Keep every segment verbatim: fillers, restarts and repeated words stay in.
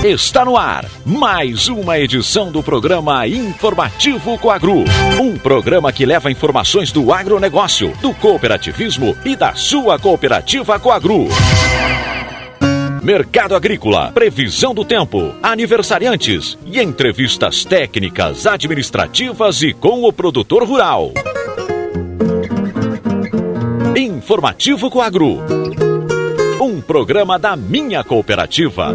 Está no ar mais uma edição do programa Informativo Coagro. Um programa que leva informações do agronegócio, do cooperativismo e da sua cooperativa Coagro. Mercado agrícola, previsão do tempo, aniversariantes e entrevistas técnicas, administrativas e com o produtor rural. Informativo Coagro. Um programa da minha cooperativa.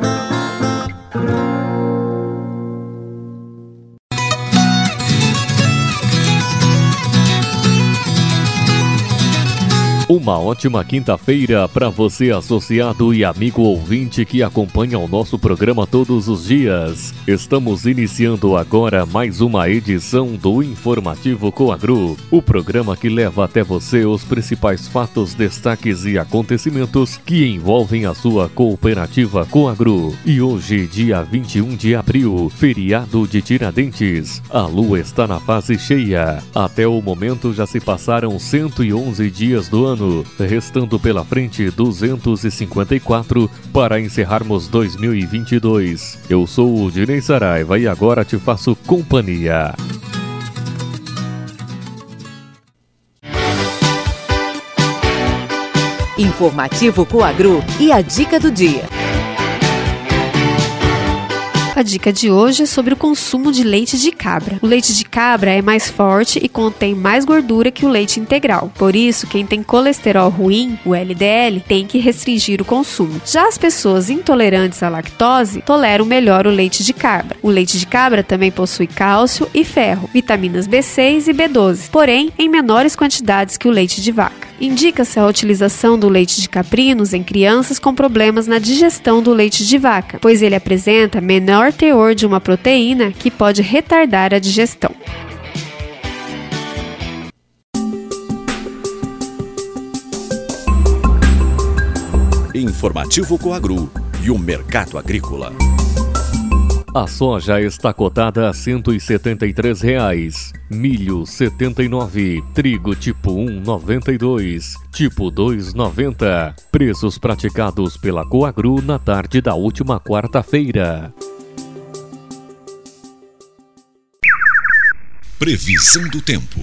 Uma ótima quinta-feira para você, associado e amigo ouvinte que acompanha o nosso programa todos os dias. Estamos iniciando agora mais uma edição do Informativo Coagro, o programa que leva até você os principais fatos, destaques e acontecimentos que envolvem a sua cooperativa Coagro. E hoje, dia vinte e um de abril, feriado de Tiradentes, a lua está na fase cheia. Até o momento já se passaram cento e onze dias do ano, restando pela frente duzentos e cinquenta e quatro para encerrarmos dois mil e vinte e dois. Eu sou o Dinei Saraiva e agora te faço companhia. Informativo Coagro e a dica do dia. A dica de hoje é sobre o consumo de leite de cabra. O leite de cabra é mais forte e contém mais gordura que o leite integral. Por isso, quem tem colesterol ruim, o L D L, tem que restringir o consumo. Já as pessoas intolerantes à lactose toleram melhor o leite de cabra. O leite de cabra também possui cálcio e ferro, vitaminas B seis e B doze, porém em menores quantidades que o leite de vaca. Indica-se a utilização do leite de caprinos em crianças com problemas na digestão do leite de vaca, pois ele apresenta menor teor de uma proteína que pode retardar a digestão. Informativo Coagro e o mercado agrícola. A soja está cotada a cento e setenta e três reais, milho setenta e nove, trigo tipo um noventa e dois, tipo dois noventa. Preços praticados pela Coagro na tarde da última quarta-feira. Previsão do tempo.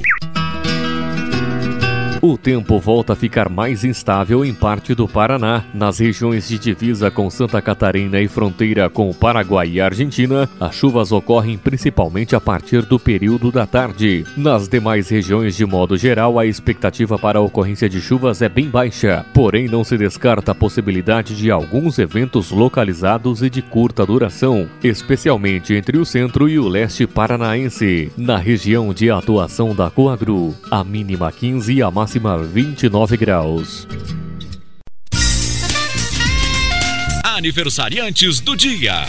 O tempo volta a ficar mais instável em parte do Paraná. Nas regiões de divisa com Santa Catarina e fronteira com o Paraguai e Argentina, as chuvas ocorrem principalmente a partir do período da tarde. Nas demais regiões, de modo geral, a expectativa para a ocorrência de chuvas é bem baixa, porém não se descarta a possibilidade de alguns eventos localizados e de curta duração, especialmente entre o centro e o leste paranaense. Na região de atuação da Coagro, a mínima quinze e a máxima máxima vinte e nove graus. Aniversariantes do dia.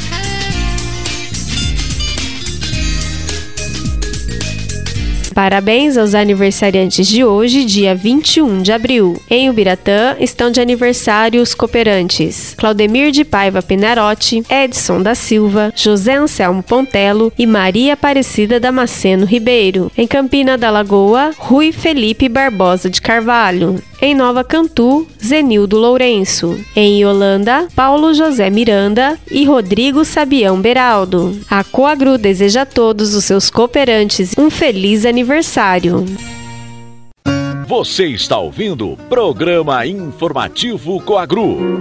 Parabéns aos aniversariantes de hoje, dia vinte e um de abril. Em Ubiratã estão de aniversário os cooperantes Claudemir de Paiva Penarotti, Edson da Silva, José Anselmo Pontello e Maria Aparecida Damasceno Ribeiro. Em Campina da Lagoa, Rui Felipe Barbosa de Carvalho. Em Nova Cantu, Zenildo Lourenço. Em Yolanda, Paulo José Miranda e Rodrigo Sabião Beraldo. A Coagro deseja a todos os seus cooperantes um feliz aniversário. Você está ouvindo o programa Informativo Coagro.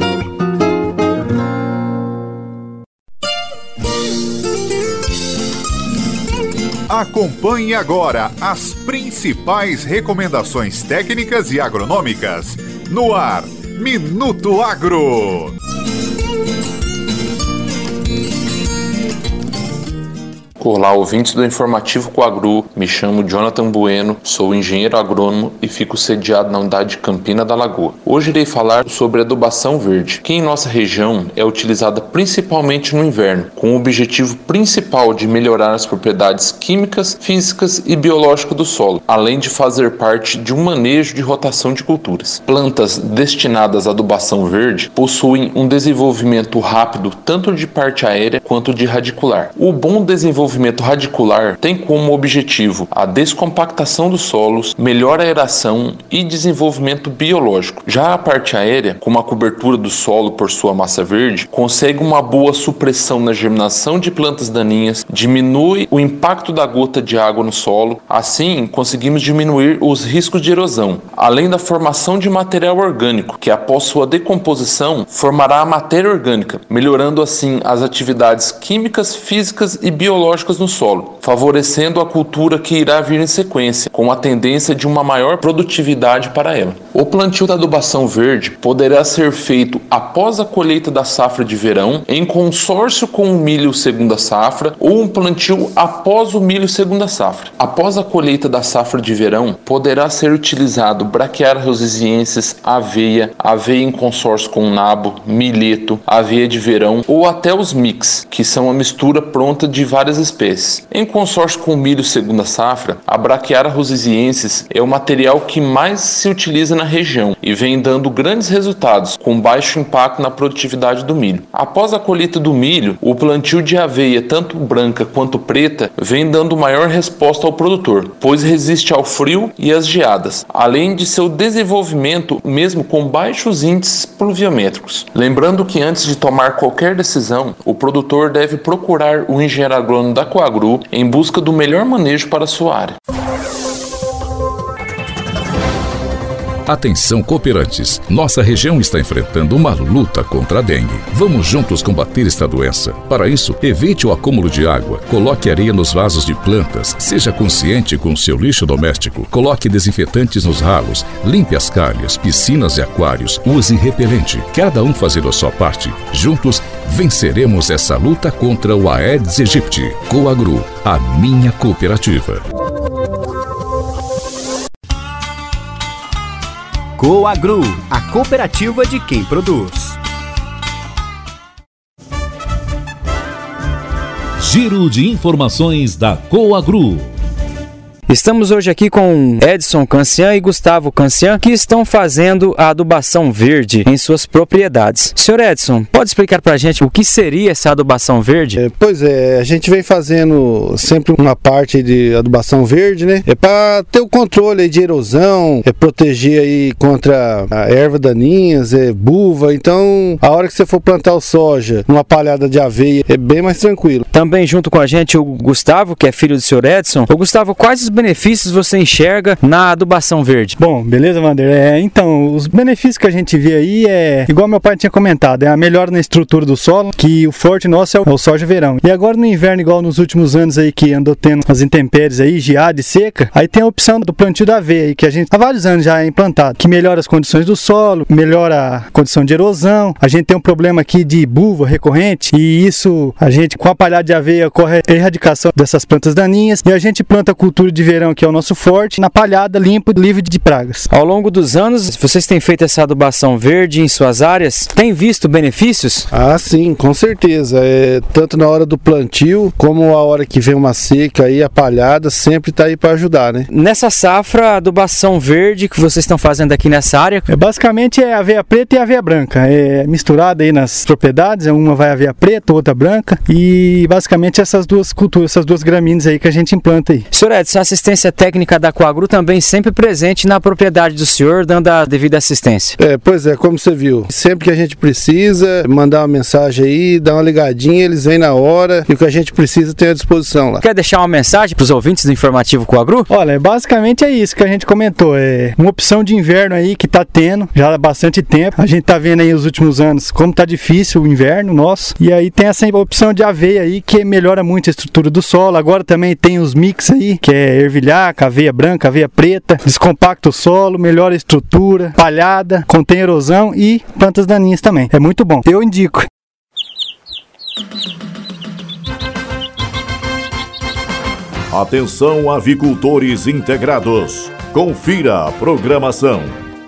Acompanhe agora as principais recomendações técnicas e agronômicas no ar, Minuto Agro. Olá, ouvintes do Informativo Coagro, me chamo Jonathan Bueno, sou engenheiro agrônomo e fico sediado na unidade de Campina da Lagoa. Hoje irei falar sobre adubação verde, que em nossa região é utilizada principalmente no inverno, com o objetivo principal de melhorar as propriedades químicas, físicas e biológicas do solo, além de fazer parte de um manejo de rotação de culturas. Plantas destinadas à adubação verde possuem um desenvolvimento rápido tanto de parte aérea quanto de radicular. O bom desenvolvimento desenvolvimento radicular tem como objetivo a descompactação dos solos, melhor aeração e desenvolvimento biológico. Já a parte aérea, como a cobertura do solo por sua massa verde, consegue uma boa supressão na germinação de plantas daninhas, diminui o impacto da gota de água no solo, assim conseguimos diminuir os riscos de erosão, além da formação de material orgânico, que após sua decomposição formará a matéria orgânica, melhorando assim as atividades químicas, físicas e biológicas no solo, favorecendo a cultura que irá vir em sequência, com a tendência de uma maior produtividade para ela. O plantio da adubação verde poderá ser feito após a colheita da safra de verão, em consórcio com o milho segunda safra, ou um plantio após o milho segunda safra. Após a colheita da safra de verão, poderá ser utilizado Braquiária rosesiensis, aveia, aveia em consórcio com nabo, milheto, aveia de verão ou até os mix, que são a mistura pronta de várias espécies. Em consórcio com o milho segunda safra, a Braquiária rosesiensis é o material que mais se utiliza na região e vem dando grandes resultados, com baixo impacto na produtividade do milho. Após a colheita do milho, o plantio de aveia, tanto branca quanto preta, vem dando maior resposta ao produtor, pois resiste ao frio e às geadas, além de seu desenvolvimento mesmo com baixos índices pluviométricos. Lembrando que antes de tomar qualquer decisão, o produtor deve procurar o engenheiro agrônomo da Coagro em busca do melhor manejo para a sua área. Atenção, cooperantes! Nossa região está enfrentando uma luta contra a dengue. Vamos juntos combater esta doença. Para isso, evite o acúmulo de água, coloque areia nos vasos de plantas, seja consciente com o seu lixo doméstico, coloque desinfetantes nos ralos, limpe as calhas, piscinas e aquários, use repelente. Cada um fazendo a sua parte. Juntos, venceremos essa luta contra o Aedes aegypti. Coagro, a minha cooperativa. Coagro, a cooperativa de quem produz. Giro de informações da Coagro. Estamos hoje aqui com Edson Cancian e Gustavo Cancian, que estão fazendo a adubação verde em suas propriedades. Senhor Edson, pode explicar para a gente o que seria essa adubação verde? É, pois é, a gente vem fazendo sempre uma parte de adubação verde, né? É para ter o controle aí de erosão, é proteger aí contra a erva daninhas, é buva. Então, a hora que você for plantar o soja numa palhada de aveia, é bem mais tranquilo. Também junto com a gente o Gustavo, que é filho do senhor Edson. Ô Gustavo, quais os benefícios você enxerga na adubação verde? Bom, beleza, Wander? É, então, os benefícios que a gente vê aí é, igual meu pai tinha comentado, é a melhora na estrutura do solo, que o forte nosso é o, é o soja verão. E agora no inverno, igual nos últimos anos aí, que andou tendo as intempéries aí, geada e seca, aí tem a opção do plantio da aveia aí, que a gente há vários anos já é implantado, que melhora as condições do solo, melhora a condição de erosão. A gente tem um problema aqui de buva recorrente, e isso, a gente com a palhada de aveia corre a erradicação dessas plantas daninhas, e a gente planta a cultura de verão, que é o nosso forte, na palhada, limpo, livre de pragas. Ao longo dos anos, vocês têm feito essa adubação verde em suas áreas? Tem visto benefícios? Ah, sim, com certeza. É, tanto na hora do plantio, como a hora que vem uma seca aí, a palhada sempre está aí para ajudar, né? Nessa safra, a adubação verde que vocês estão fazendo aqui nessa área? É, basicamente é aveia preta e aveia branca. É misturada aí nas propriedades, uma vai aveia preta, outra branca, e basicamente essas duas culturas, essas duas gramíneas aí que a gente implanta aí. Senhor Edson, assistência técnica da Coagro também sempre presente na propriedade do senhor, dando a devida assistência. É, pois é, como você viu, sempre que a gente precisa, mandar uma mensagem aí, dar uma ligadinha, eles vêm na hora e o que a gente precisa tem à disposição lá. Quer deixar uma mensagem para os ouvintes do Informativo Coagro? Olha, basicamente é isso que a gente comentou, é uma opção de inverno aí que tá tendo já há bastante tempo. A gente tá vendo aí os últimos anos como tá difícil o inverno nosso, e aí tem essa opção de aveia aí que melhora muito a estrutura do solo. Agora também tem os mix aí, que é ervilhar, aveia branca, aveia preta, descompacta o solo, melhora a estrutura, palhada, contém erosão e plantas daninhas também. É muito bom. Eu indico. Atenção, avicultores integrados. Confira a programação.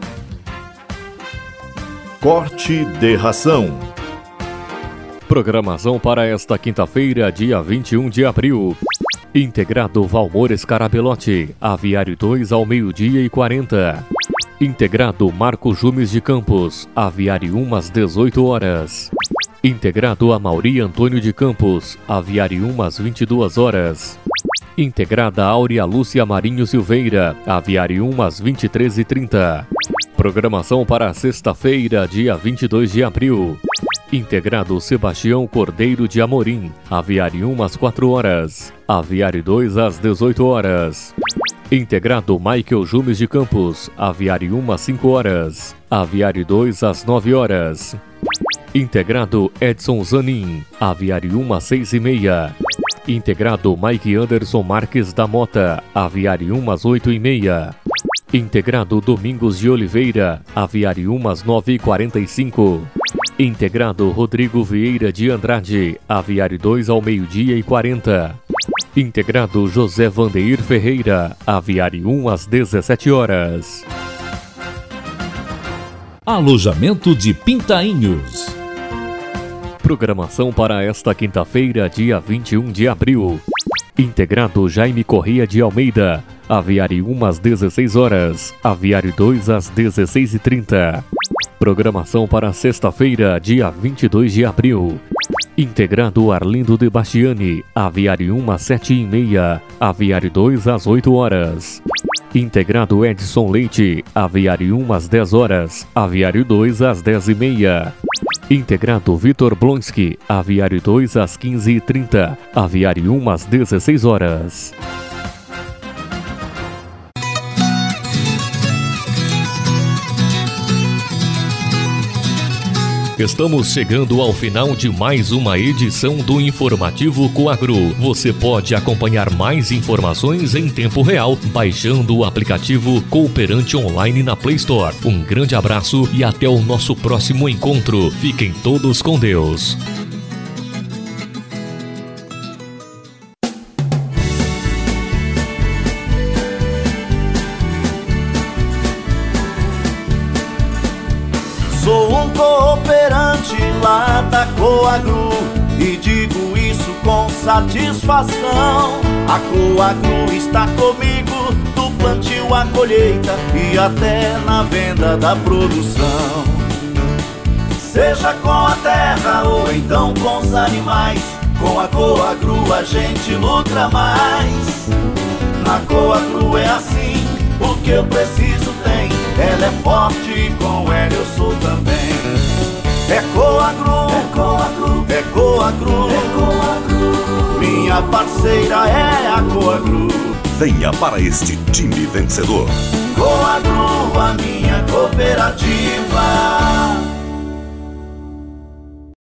Corte de ração. Programação para esta quinta-feira, dia vinte e um de abril. Integrado Valmor Escarabelote, Aviário dois ao meio-dia e quarenta. Integrado Marco Jumes de Campos, Aviário um às dezoito horas. Integrado Amauri Antônio de Campos, Aviário às vinte e duas horas. Integrada Áurea Lúcia Marinho Silveira, Aviário às vinte e três e trinta. Programação para sexta-feira, dia vinte e dois de abril. Integrado Sebastião Cordeiro de Amorim, Aviário às quatro horas. Aviário dois às dezoito horas. Integrado Michael Jumes de Campos, Aviário às cinco horas. Aviário dois às nove horas. Integrado Edson Zanin, Aviário às seis e meia. Integrado Mike Anderson Marques da Mota, Aviário às oito e meia. Integrado Domingos de Oliveira, Aviário às nove e quarenta e cinco. Integrado Rodrigo Vieira de Andrade, Aviário dois ao meio-dia e quarenta. Integrado José Vandeir Ferreira, Aviário às dezessete horas. Alojamento de Pintainhos. Programação para esta quinta-feira, dia vinte e um de abril. Integrado Jaime Corrêa de Almeida, Aviário um às dezesseis horas, Aviário dois às dezesseis e trinta. Programação para sexta-feira, dia vinte e dois de abril. Integrado Arlindo de Bastiani, Aviário um às sete e meia, Aviário dois às oito horas. Integrado Edson Leite, Aviário um às dez horas, Aviário dois às dez e meia. Integrado Vitor Blonski, Aviário dois às quinze e trinta, Aviário um às dezesseis horas. Estamos chegando ao final de mais uma edição do Informativo Coagro. Você pode acompanhar mais informações em tempo real baixando o aplicativo Cooperante Online na Play Store. Um grande abraço e até o nosso próximo encontro. Fiquem todos com Deus. Sou um cooperante lá da Coagro e digo isso com satisfação. A Coagro está comigo do plantio à colheita e até na venda da produção. Seja com a terra ou então com os animais, com a Coagro a gente lucra mais. Na Coagro é assim, o que eu preciso tem. Ela é forte e com ela eu sou também. É Coagro, é Coagro, é Coagro, é Coagro. Minha parceira é a Coagro. Venha para este time vencedor. Coagro, a minha cooperativa.